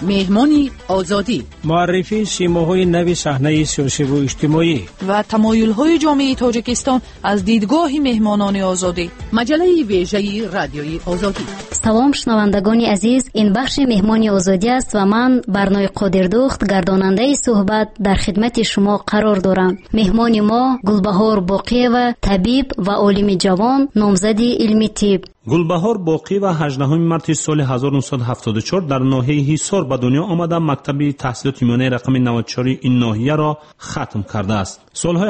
مهمانی آزادی، معرفی سیماهای نو صحنه سیاسی و اجتماعی و تمایل‌های جامعه تاجیکستان از دیدگاه مهمانان آزادی. مجله ویژه رادیوی آزادی. سلام شنوندگان عزیز، این بخش مهمانی آزادی است و من برنای قادردوخت گرداننده صحبت در خدمت شما قرار دارم. مهمان ما گلبهار باقی‌یوا، طبیب و عالم جوان، نامزد علمی طب. گلبهار باقی و 18 مارس سال 1974 در ناحیه حصار به دنیا آمده مکتب تحصیلات میانه رقم 94 این ناحیه را ختم کرده است. سالهای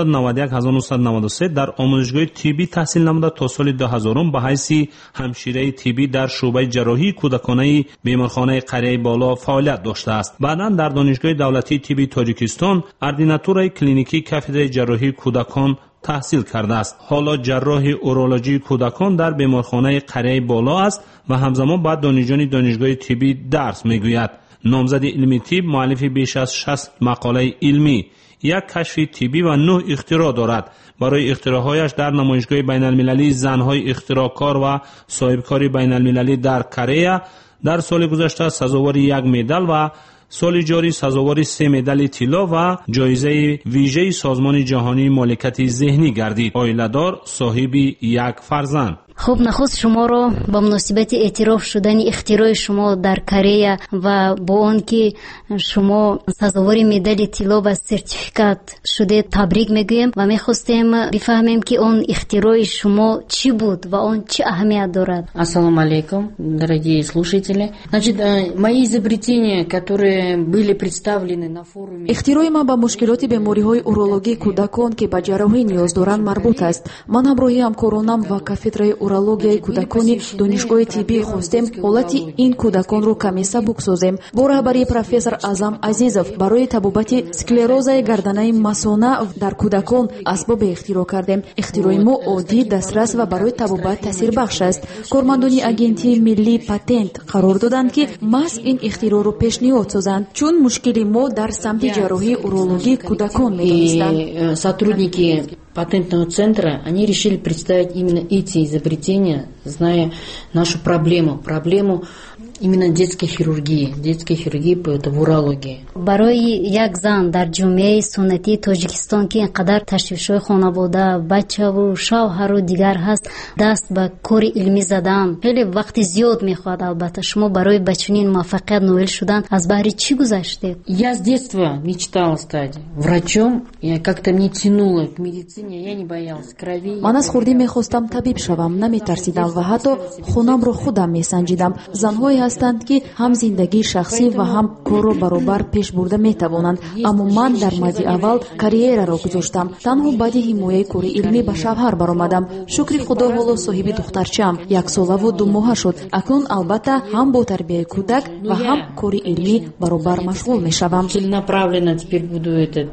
1991-1993 در آموزشگاه طبی تحصیل نموده تا سال 2000 به حیث همشیره طبی در شعبه جراحی کودکانه بیمارخانه قریه بالا فعالیت داشته است. بعداً در دانشگاه دولتی طبی تاجیکستان اردیناتور کلینیکی کاتدر جراحی کودکان تحصیل کرده است. حالا جراح اورولوژی کودکان در بیمارخانه قریه بالا است و همزمان با دانشگاه طبی درس میگوید. نامزد علمی طب، مؤلف بیش از 60 مقاله علمی، یک کشف طبی و 9 اختراع دارد. برای اختراعهایش در نمایشگاه بین المللی زنهای اختراعکار و صاحبکاری بین المللی در کره در سال گذشته سزاوار 1 مدال و سال جاری سزاوار 3 مدال طلا و جایزه ویژه سازمان جهانی مالکیت ذهنی گردید. عائله‌دار، صاحب یک فرزند. خب نخست شما را با مناسبت اعتراف شدن اختراع شما در کره و با آن که شما سزاوار مدال طلا و سرتیفیکات شده تبریک میگویم و میخواستیم بفهمیم که آن اختراع شما چی بود و آن چه اهمیت دارد. Ассаламу алейкум, дорогие слушатели. Значит, мои изобретения, которые были представлены на форуме. اختراع ما با مشکلات بیماری‌های اورولوژی کودکان که به جراحی نیاز دارند مربوط است. من همراهی همکارانم و کافدرای اورولوژی کودکان دانشگاه طبی خواستیم حالت این کودکان رو کمی سبک سازیم. با رهبری پروفسور اعظم عزیزов برای تبابت سکلروز گردنه مثانه در کودکان اسباب اختراع کردیم. اختراع ما عادی، دسترس و برای تبابت تاثیر بخش است. کارمندان اگنتی ملی پاتنت قرار دادند که محض این اختراع رو پیشنهاد سازند چون مشکل ما در سمت جراحی اورولوژی کودکان می‌دانستند. Сотрудники патентного центра, они решили представить именно эти изобретения, зная нашу проблему именно детской хирургии в урологии. برای یک زن در جامعه سنتی تاجیکستان که اینقدر تشویش‌های خانواده، بچه و شوهر و دیگر هست، دست به کار علمی زدن خیلی وقت زیاد می‌خواد. البته شما برای به چنین موفقیت نائل شدن از بهر چی گذشته؟ Я с детства мечтала стать врачом, и как-то мне тянуло к медицине, я не боялась крови. من از خردی می‌خواستم طبیب شوم، نمی‌ترسیدم و حتی خونم رو خودم می‌سنجیدم. زن‌های هستند که هم زندگی شخصی و هم کار رو برابر پیش برده می‌توانند، اما من در مد اول کاریера را گذاشتم. تنها بعد حمایت کار علمی به شهر برآمدم. شکر خدا حالا صاحب دخترچه‌ام 1 ساله و 2 ماهه شد. اکنون البته هم با تربیت کودک و هم کار علمی برابر مشغول می‌شوم. Целенаправленно теперь буду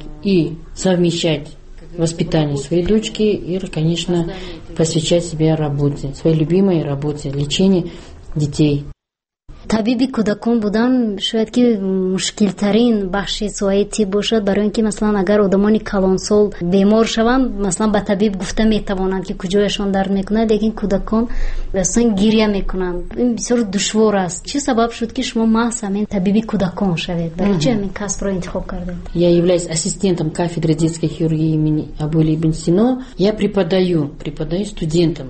и совмещать воспитание своей дочки и, конечно, посвящать себя работе, своей любимой работе, лечению детей. طبیب کودکان بودن شاید که مشکل ترین بخش سوای طب باشد، برای اینکه مثلا اگر آدمان کلانسال بیمار شوند مثلا به طبیب گفته میتوانند که کجایشان درد میکنه، لیکن کودکان اصلا گریه میکنند. این بسیار دشوار است. چه سبب شد که شما محض همین طبیب کودکان شوید؟ برای چه همین کسب را انتخاب کردید؟ Я являюсь ассистентом кафедры детской хирургии имени Абули ибн Сино. Я преподаю студентам.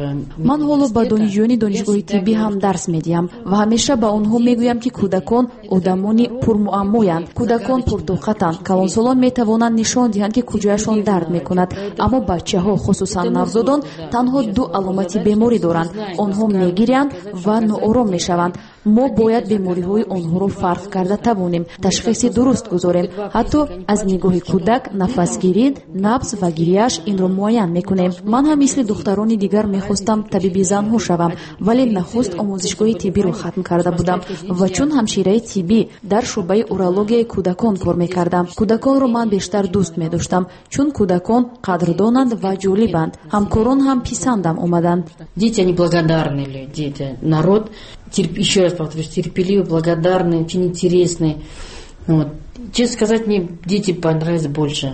من حالا به دانشجویان دانشگاه طبی هم درس میدیم و همیشه به آنها میگویم که کودکان آدمانی پرمعمایند. کودکان پرطاقتند. کلانسالان میتوانند نشان دهند که کجایشان درد میکند، اما بچه‌ها خصوصا نوزادان تنها 2 علامت بیماری دارند. آنها میگیرند و ناآرام میشوند. ما باید بیماری‌های آنها را فرق کرده توانیم تشخیص درست گذاریم. حتی از نگاه کودک نفسگیری، نبض و گریه‌اش این را معاین میکنیم. من هم مثل دختران دیگر میخواستم طبیب زن‌ها شوم، ولی نخست آموزشگاه طبی را ختم کرده بودم و چون همشیره طبی در شعبه اورولوژی کودکان کار میکردم، کودکان را من بیشتر دوست می‌داشتم چون کودکان قدردانند و جالبند. همکاران هم پسندم آمدند. Дети они благодарные дети, народ еще раз повторюсь, терпеливый, благодарный, очень интересный. Вот. Честно сказать, мне дети понравились больше.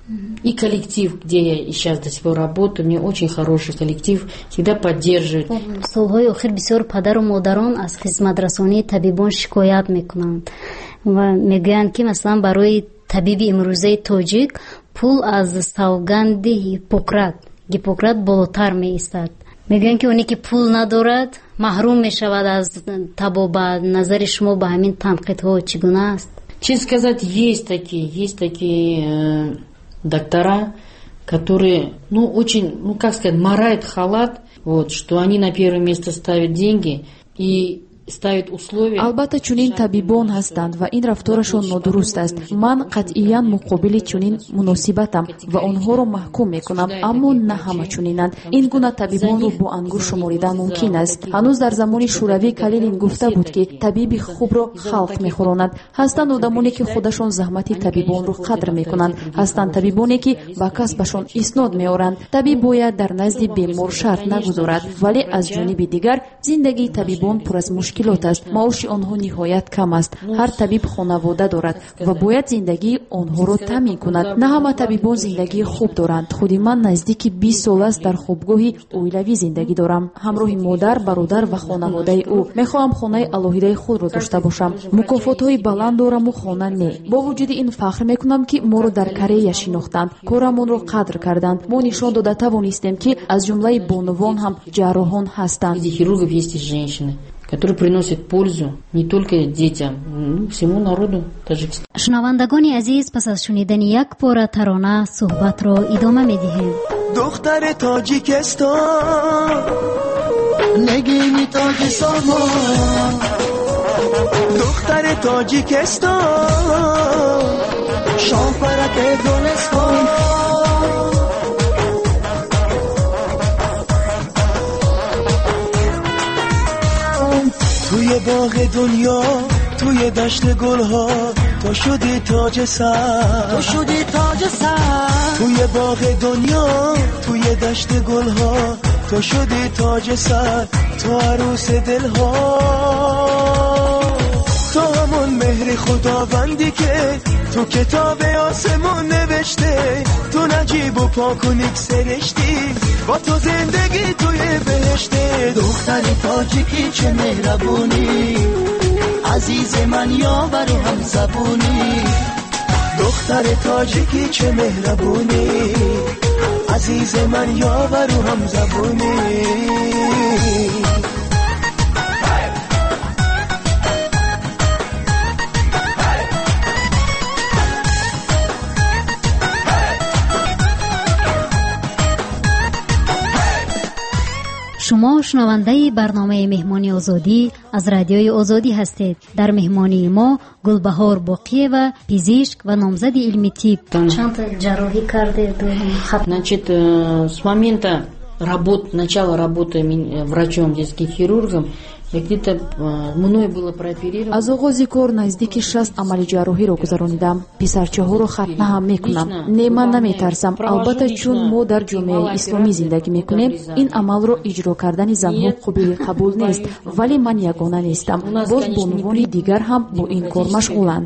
И коллектив, где я и сейчас до сих пор работаю, у меня очень хороший коллектив, всегда поддерживает. солҳои охир бисёр падару модарон аз хизматрасонии табибон шикоят мекунанд ва мегӯянд ки масалан барои табиби имрӯзаи тоҷик пул аз савганди гиппократ болотар меистад. мегӯянд ки оне ки пул надорад маҳрум мешавад аз табобат. Назари шумо ба ҳамин танқидҳо чӣ гуна аст? Честно сказать, есть такие доктора, которые, очень, как сказать, марают халат, что они на первое место ставят деньги и ставят условия. албатта чунин табибон ҳастанд ва ин рафторашон нодуруст аст. ман қатъиян муқобили чунин муносибатам ва онҳоро маҳкум мекунам, аммо на ҳама чунинанд. ин гуна табибонро бо ангур шуморидан мумкин аст. ҳанӯз дар замони шӯравӣ Калинин гуфта буд ки табиби хубро халқ мехӯронад. ҳастанд одамоне ки худашон заҳмати табибонро қадр мекунанд. ҳастанд табибоне ки ба касбашон иснод меоранд. табиб бояд дар назди бемор шарт нагузорад, вале аз ҷониби дигар зиндагии табибон пур аз мушкилот аст. маоши онҳо ниҳоят кам аст. ҳар табиб хонавода дорад ва бояд зиндагии онҳоро таъмин кунад. на ҳама табибон зиндагии хуб доранд. худи ман наздики 20 сол аст дар хобгоҳи оилавӣ зиндагӣ дорам, ҳамроҳи модар, бародар ва хонаводаи ӯ. мехоҳам хонаи алоҳидаи худро дошта бошам. мукофотҳои баланд дораму хона не. бо вуҷуди ин фахр мекунам ки моро дар Корея шинохтанд, корамонро қадр карданд. мо нишон дода тавонистем ки аз ҷумлаи бонувон ҳам ҷарроҳон ҳастанд. Хирургов есть и женщины, которые приносят пользу не только детям, но всему народу Таджикистана. шунавандагони азиз, пас аз шунидани як пора тарона суҳбатро идома медиҳем. دختر تاجیکستان نگینی تاج سامان دختر تاجیکستان شام پرک گلستان توی باغ دنیا توی دشت گلها تو شدی تاج سر توی باغ دنیا توی دشت گلها تو شدی تاج سر تو عروس دلها تو همون مهر خداوندی که تو کتاب آسمون نوشته تو نجیب و پاک و نیک سرشتی با تو زندگی توی بهشته دختری تاجیکی چه مهربونی عزیز من یاور و هم زبونی دختر تاجیکی چه مهربونی عزیز من یاور و هم زبونی شما شنونده برنامه مهمانی آزادی از رادیوی آزادی هستید. در مهمانی ما گلبهار باقیه و پزشک و نامزد علمی طب. چند جراحی کرده؟ Значит, с момента начала работы врачом детским хирургом я где-то мной было прооперировано. аз оғози кор наздики 6 амали ҷарроҳиро гузаронидам. писарчаҳоро хатна ҳам мекунам. не ман наметарсам. албатта чун мо дар ҷомеаи исломӣ зиндагӣ мекунем, ин амалро иҷро кардани занҳо қобили қабул нест, вале ман ягона нестам. боз бонувони дигар ҳам бо ин кор машғуланд.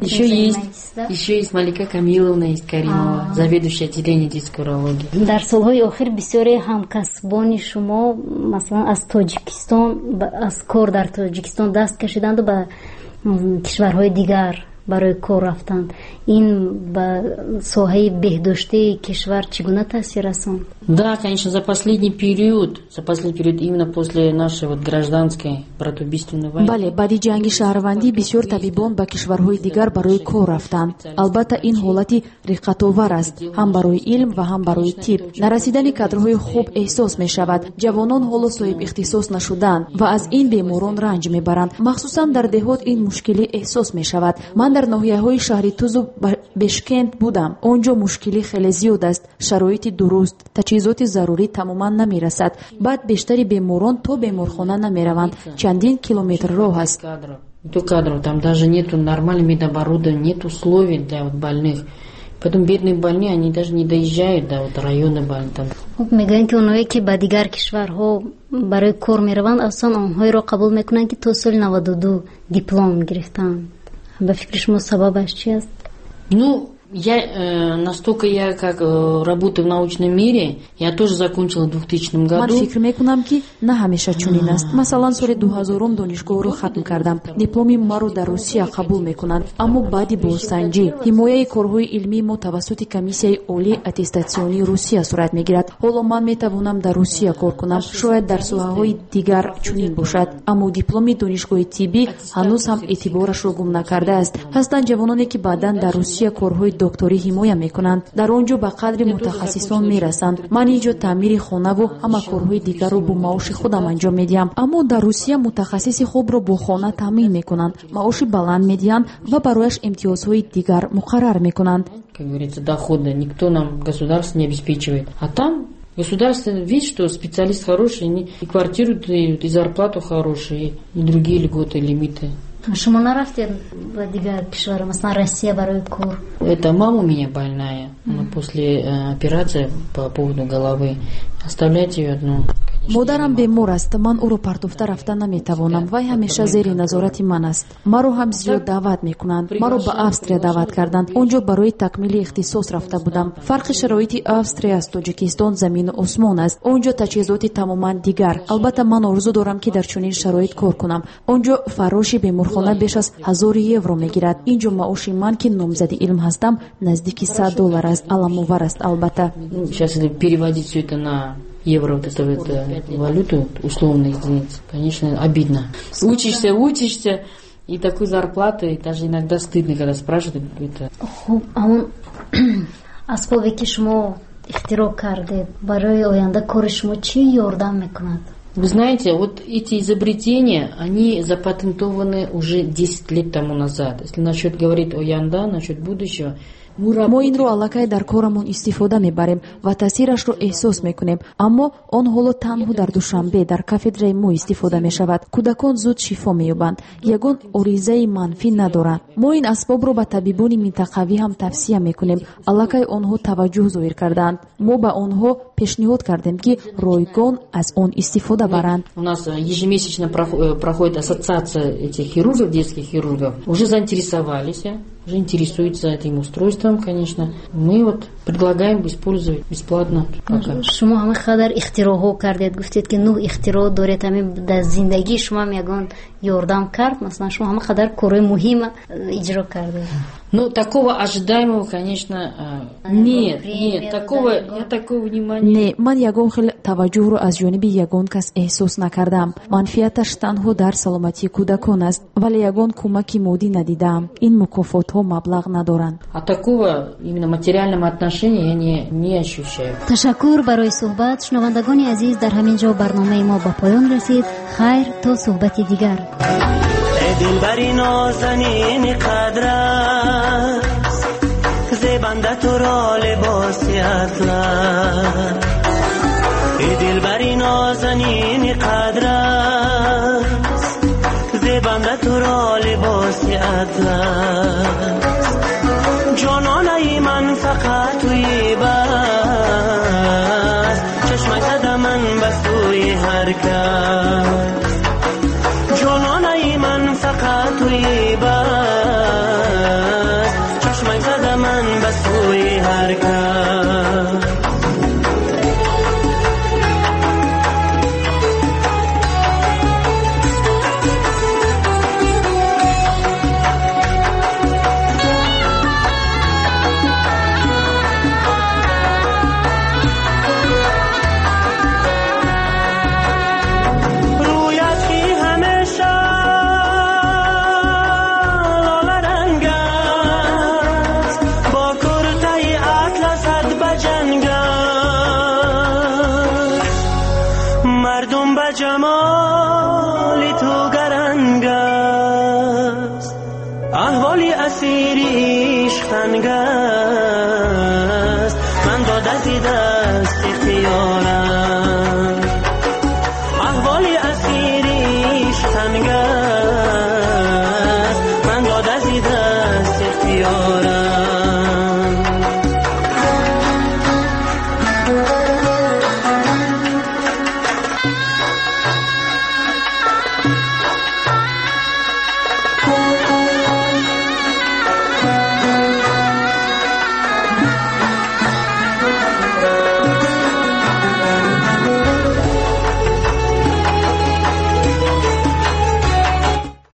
Еще есть Малика Камиловна, есть Каримова, заведующая отделением детской урологии. дар солҳои охир бисёре ҳамкасбони шумо масалан аз Тоҷикистон аз кор дар Тоҷикистон даст кашиданду ба кишварҳои дигар барои кор рафтанд. ин ба соҳаи беҳдоштии кишвар чӣ гуна таъсир расонд? Да, конечно, за последний период именно после нашей гражданской братоубийственной войны. бале, баъди ҷанги шаҳрвандӣ бисёр табибон ба кишварҳои дигар барои кор рафтанд. албатта ин ҳолати риқатовар аст, ҳам барои илм ва ҳам барои тиб. нарасидани кадрҳои хуб эҳсос мешавад. ҷавонон ҳоло соҳиб ихтисос нашуданд ва аз ин беморон ранҷ мебаранд. махсусан дар деҳот ин мушкилӣ эҳсос мешавад. ман дар ноҳияҳои шаҳри Тузу Бешкент будам. онҷо мушкилӣ хеле зиёд аст. шароити дуруст, таҷҳизоти зарурӣ тамоман намерасад. баъд бештари беморон то беморхона намераванд. чандин километр роҳ аст. Не то кадров, там даже нету нормального медоборудования, нет условий для больных. Поэтому бедные больные, они даже не доезжают до района больницы. мегӯянд ки онҳое ки ба дигар кишварҳо барои кор мераванд асон онҳоеро қабул мекунанд ки то соли 92 диплом гирифтанд. ба фикри шумо сабабаш чи аст? Настолько я как работаю в научном мире, я тоже закончила в 2000 году. ман фикр мекунам ки на ҳамеша чунин аст. Масалан соли 2000 донишгоҳро хатм кардам. дипломи маро дар Русия қабул мекунанд, аммо баъди бозсанҷӣ ҳимояи корҳои илмии мо тавассути комиссияи олии аттестатсионии Русия сурат мегирад. ҳоло ман метавонам дар Русия кор кунам. шояд дар соҳаҳои дигар чунин бошад, аммо дипломи донишгоҳи тиббӣ ҳанӯз ҳам эътиборашро гум накардааст. ҳастанд ҷавононе ки баъдан дар Русия корҳои докторӣ ҳимоя мекунанд. дар он ҷо ба қадри мутахассисон мерасанд. ман ин ҷо таъмири хонаву ҳама корҳои дигарро бо маоши худам анҷом медиҳам. аммо дар Русия мутахассиси хубро бо хона таъмин мекунанд, маоши баланд медиҳанд ва барояш имтиёзҳои дигар муқаррар мекунанд. Как говорится, доходы никто нам, государство не обеспечивает. А там государство видит, что специалист хороший, и квартиру дают, и зарплату хорошую, и другие льготы, лимиты. Шумо нарафтед в дигар кишвар, масалан Россия барои кор? Это мама у меня больная, она после операции по поводу головы. Оставлять ее одну. модарам бемор аст. ман ӯро партофта рафта наметавонам. вай ҳамеша зери назорати ман аст. маро ҳам зиёд даъват мекунанд. маро ба Австрия даъват карданд. он ҷо барои такмили ихтисос рафта будам. фарқи шароити Австрия аз Тоҷикистон замину осмон аст. он ҷо таҷҳизоти тамоман дигар. албатта ман орзу дорам ки дар чунин шароит кор кунам. он ҷо фароши беморхона беш аз 1000 евро мегирад. ин ҷо маоши ман ки номзади илм ҳастам наздики $100 аст. аламовар аст албатта. Сейчас переводить все это на евро, вот эту валюту, условно, единицы, конечно, обидно. Учишься, и такую зарплату, и даже иногда стыдно, когда спрашивают. Это... А он асбобе ки шумо ихтироъ кардед барои оянда кори шумо чӣ ёрдам мекунад? Вы знаете, вот эти изобретения, они запатентованы уже 10 лет тому назад. Если насчет говорить о Янда, насчет будущего, мо инро аллакай дар корамон истифода мебарем ва таъсирашро эҳсос мекунем, аммо он ҳоло танҳо дар душанбе дар кафедраи мо истифода мешавад. кӯдакон зуд шифо меёбанд, ягон оризаи манфӣ надоранд. мо ин асбобро ба табибони минтақавӣ ҳам тавсия мекунем. аллакай онҳо таваҷҷӯҳ зоҳир кардаанд. мо ба онҳо пешниҳод кардем ки ройгон аз он истифода баранд. У нас ежемесячно проходит ассоциация этих хирургов, детских хирургов. Уже заинтересовались, уже интересуются этим устройством, конечно. Мы вот предлагаем использовать бесплатно. Шумо ҳама қадар ихтироъҳо кардед, гуфтед ки 9 ихтироъ доред, ҳамин дар зиндагии шумо ягон ёрдам кард, масалан шумо ҳама қадар корои муҳима иҷро кардед. Ну, такого ожидаемого, конечно, нет, такого внимания. Не, ман ягон хел таваҷҷӯҳро аз ҷониби ягон кас эҳсос накардам. манфиаташ танҳо дар саломатии кӯдакон аст, вале ягон кӯмаки моддӣ надидам. ин мукофотҳо маблағ надоранд. А такого именно материального отношения я не ощущаю. Ташаккур барои суҳбат. шунавандагони азиз, дар ҳамин ҷо барномаи мо ба поён расид. хайр то суҳбати дигар. دلبری نازنین قدر است زبنده تو را لباسی اطلس دلبری نازنین قدر است زبنده تو را لباسی اطلس جانانه من فقط توی بس چشم زد من بس توی هر کس جانانه من فقط توی بس چشمک زده من بس توی هر کس جمالی تو گرنگ است احوالی اسیری عشق تنگ است من داده زی دست اختیارم احوالی اسیری عشق تنگ است